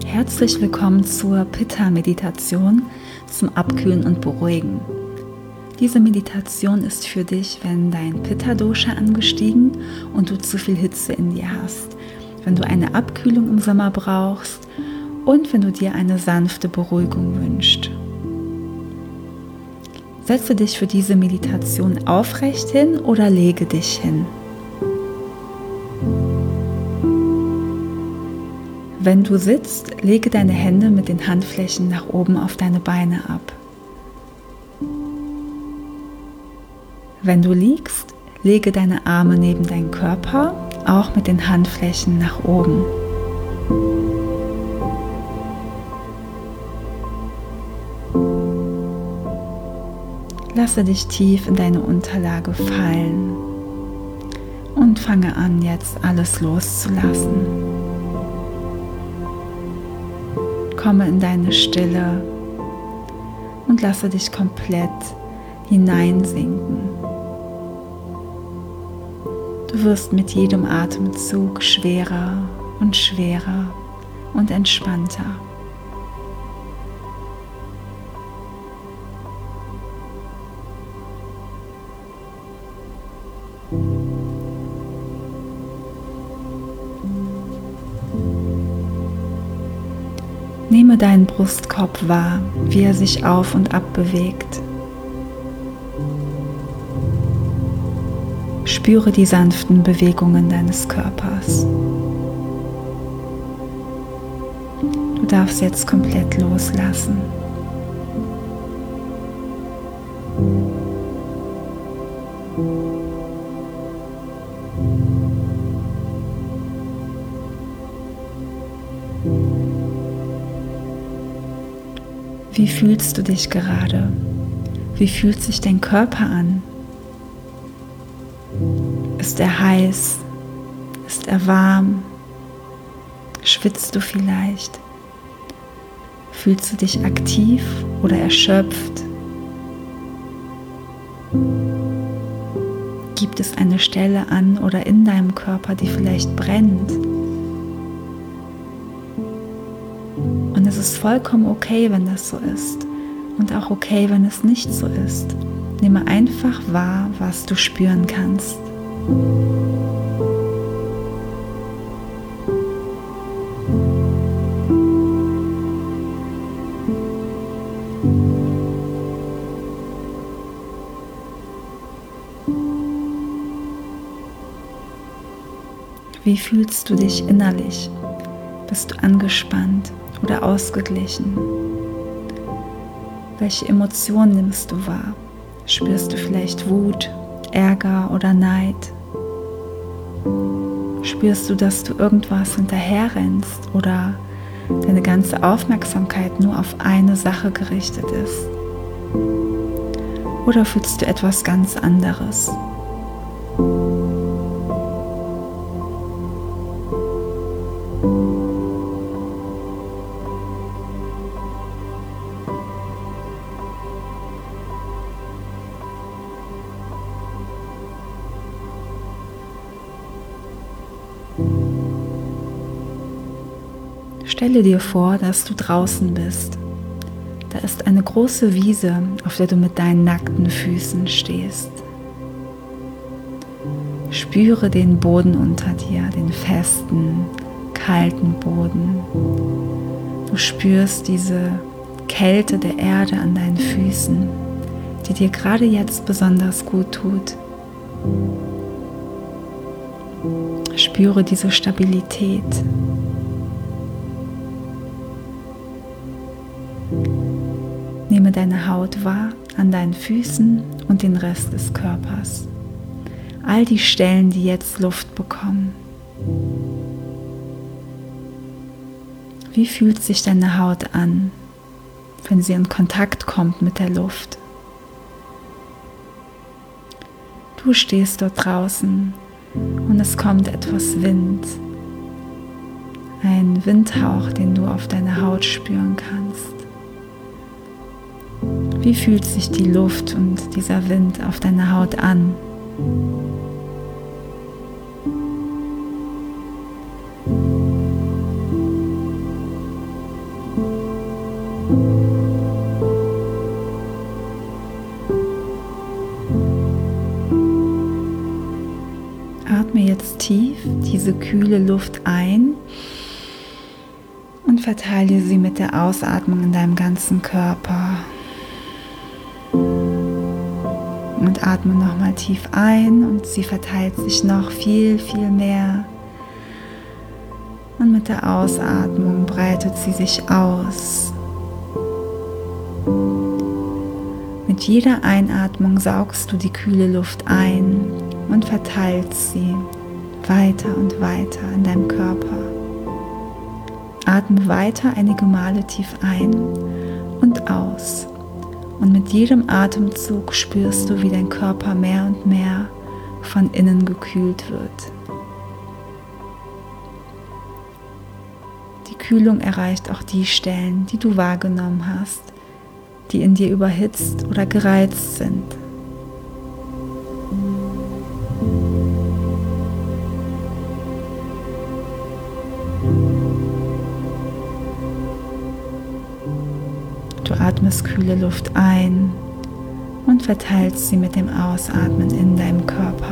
Herzlich willkommen zur Pitta-Meditation zum Abkühlen und Beruhigen. Diese Meditation ist für dich, wenn dein Pitta-Dosha angestiegen und du zu viel Hitze in dir hast, wenn du eine Abkühlung im Sommer brauchst und wenn du dir eine sanfte Beruhigung wünschst. Setze dich für diese Meditation aufrecht hin oder lege dich hin. Wenn du sitzt, lege deine Hände mit den Handflächen nach oben auf deine Beine ab. Wenn du liegst, lege deine Arme neben deinen Körper, auch mit den Handflächen nach oben. Lasse dich tief in deine Unterlage fallen und fange an, jetzt alles loszulassen. Komme in deine Stille und lasse dich komplett hineinsinken. Du wirst mit jedem Atemzug schwerer und schwerer und entspannter. Nehme deinen Brustkorb wahr, wie er sich auf und ab bewegt. Spüre die sanften Bewegungen deines Körpers. Du darfst jetzt komplett loslassen. Wie fühlst du dich gerade? Wie fühlt sich dein Körper an? Ist er heiß? Ist er warm? Schwitzt du vielleicht? Fühlst du dich aktiv oder erschöpft? Gibt es eine Stelle an oder in deinem Körper, die vielleicht brennt? Und es ist vollkommen okay, wenn das so ist. Und auch okay, wenn es nicht so ist. Nehme einfach wahr, was du spüren kannst. Wie fühlst du dich innerlich? Bist du angespannt oder ausgeglichen? Welche Emotionen nimmst du wahr? Spürst du vielleicht Wut, Ärger oder Neid? Spürst du, dass du irgendwas hinterherrennst oder deine ganze Aufmerksamkeit nur auf eine Sache gerichtet ist? Oder fühlst du etwas ganz anderes? Stelle dir vor, dass du draußen bist. Da ist eine große Wiese, auf der du mit deinen nackten Füßen stehst. Spüre den Boden unter dir, den festen, kalten Boden. Du spürst diese Kälte der Erde an deinen Füßen, die dir gerade jetzt besonders gut tut. Spüre diese Stabilität. Nehme deine Haut wahr an deinen Füßen und den Rest des Körpers. All die Stellen, die jetzt Luft bekommen. Wie fühlt sich deine Haut an, wenn sie in Kontakt kommt mit der Luft? Du stehst dort draußen und es kommt etwas Wind. Ein Windhauch, den du auf deiner Haut spüren kannst. Wie fühlt sich die Luft und dieser Wind auf deiner Haut an? Atme jetzt tief diese kühle Luft ein und verteile sie mit der Ausatmung in deinem ganzen Körper. Und atme nochmal tief ein und sie verteilt sich noch viel, viel mehr. Und mit der Ausatmung breitet sie sich aus. Mit jeder Einatmung saugst du die kühle Luft ein und verteilst sie weiter und weiter in deinem Körper. Atme weiter einige Male tief ein und aus. Und mit jedem Atemzug spürst du, wie dein Körper mehr und mehr von innen gekühlt wird. Die Kühlung erreicht auch die Stellen, die du wahrgenommen hast, die in dir überhitzt oder gereizt sind. Du atmest kühle Luft ein und verteilst sie mit dem Ausatmen in deinem Körper.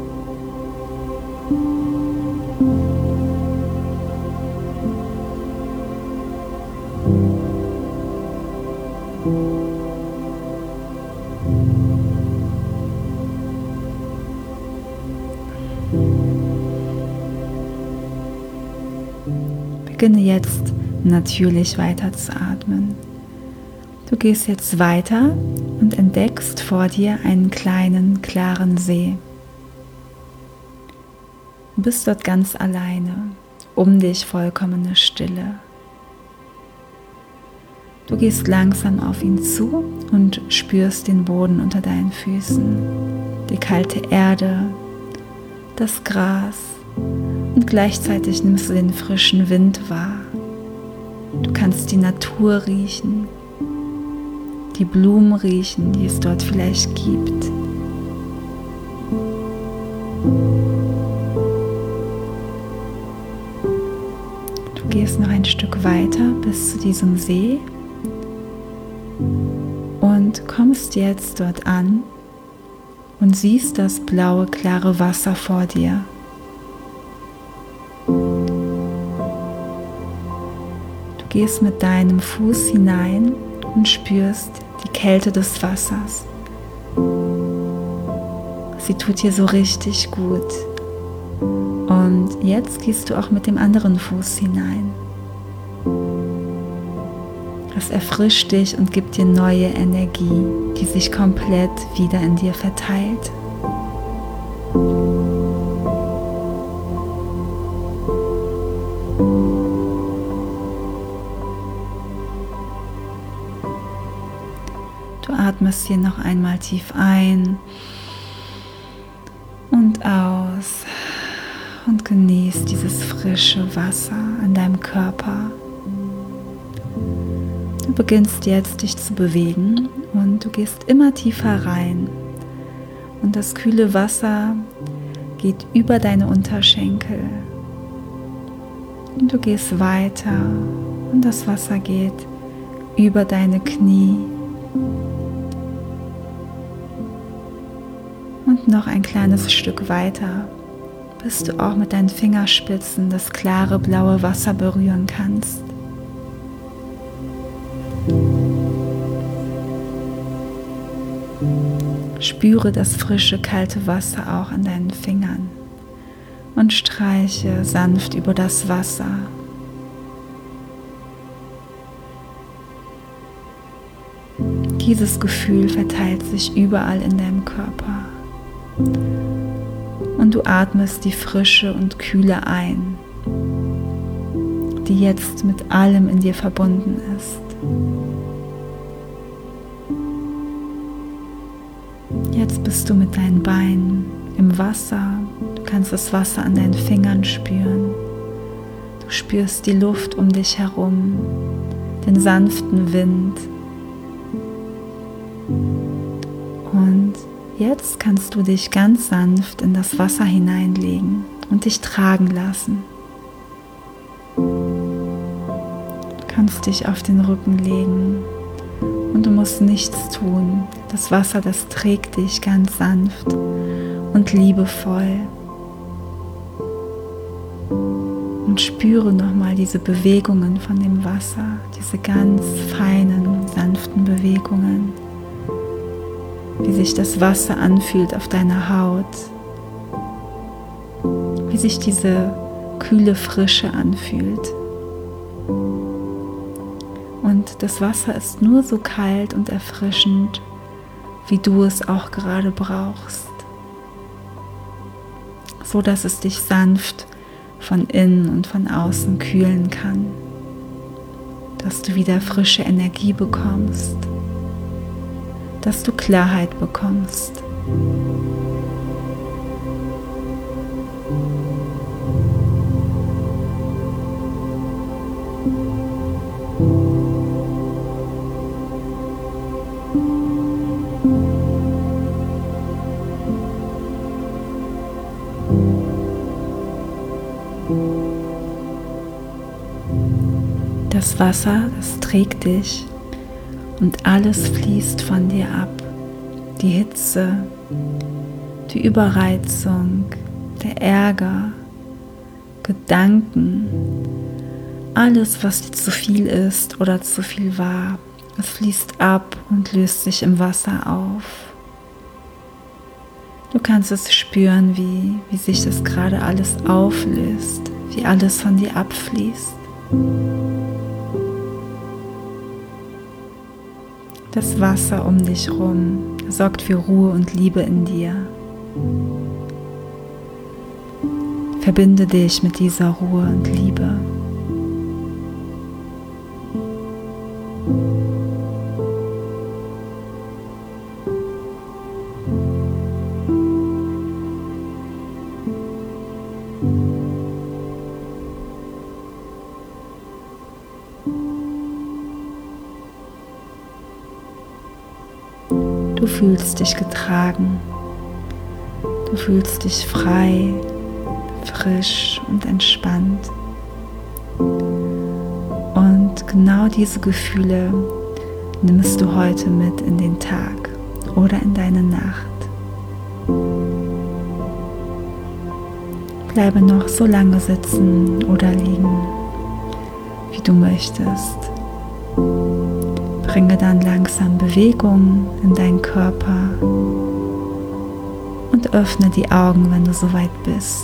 Beginne jetzt natürlich weiter zu atmen. Du gehst jetzt weiter und entdeckst vor dir einen kleinen, klaren See. Du bist dort ganz alleine, um dich vollkommene Stille. Du gehst langsam auf ihn zu und spürst den Boden unter deinen Füßen, die kalte Erde, das Gras und gleichzeitig nimmst du den frischen Wind wahr. Du kannst die Natur riechen, die Blumen riechen, die es dort vielleicht gibt. Du gehst noch ein Stück weiter bis zu diesem See und kommst jetzt dort an und siehst das blaue, klare Wasser vor dir. Du gehst mit deinem Fuß hinein und spürst die Kälte des Wassers. Sie tut dir so richtig gut. Und jetzt gehst du auch mit dem anderen Fuß hinein. Es erfrischt dich und gibt dir neue Energie, die sich komplett wieder in dir verteilt. Du atmest hier noch einmal tief ein und aus und genießt dieses frische Wasser an deinem Körper. Du beginnst jetzt dich zu bewegen und du gehst immer tiefer rein und das kühle Wasser geht über deine Unterschenkel und du gehst weiter und das Wasser geht über deine Knie und noch ein kleines Stück weiter, bis du auch mit deinen Fingerspitzen das klare blaue Wasser berühren kannst. Spüre das frische, kalte Wasser auch an deinen Fingern und streiche sanft über das Wasser. Dieses Gefühl verteilt sich überall in deinem Körper und du atmest die Frische und Kühle ein, die jetzt mit allem in dir verbunden ist. Jetzt bist du mit deinen Beinen im Wasser, du kannst das Wasser an deinen Fingern spüren, du spürst die Luft um dich herum, den sanften Wind und jetzt kannst du dich ganz sanft in das Wasser hineinlegen und dich tragen lassen. Du kannst dich auf den Rücken legen und du musst nichts tun. Das Wasser, das trägt dich ganz sanft und liebevoll. Und spüre nochmal diese Bewegungen von dem Wasser, diese ganz feinen, sanften Bewegungen, wie sich das Wasser anfühlt auf deiner Haut, wie sich diese kühle Frische anfühlt. Und das Wasser ist nur so kalt und erfrischend, wie du es auch gerade brauchst, so dass es dich sanft von innen und von außen kühlen kann, dass du wieder frische Energie bekommst, dass du Klarheit bekommst. Das Wasser, das trägt dich und alles fließt von dir ab. Die Hitze, die Überreizung, der Ärger, Gedanken, alles, was dir zu viel ist oder zu viel war, es fließt ab und löst sich im Wasser auf. Du kannst es spüren, wie sich das gerade alles auflöst, wie alles von dir abfließt. Das Wasser um dich herum sorgt für Ruhe und Liebe in dir. Verbinde dich mit dieser Ruhe und Liebe. Du fühlst dich getragen, du fühlst dich frei, frisch und entspannt. Und genau diese Gefühle nimmst du heute mit in den Tag oder in deine Nacht. Bleibe noch so lange sitzen oder liegen, wie du möchtest. Bringe dann langsam Bewegung in deinen Körper und öffne die Augen, wenn du soweit bist.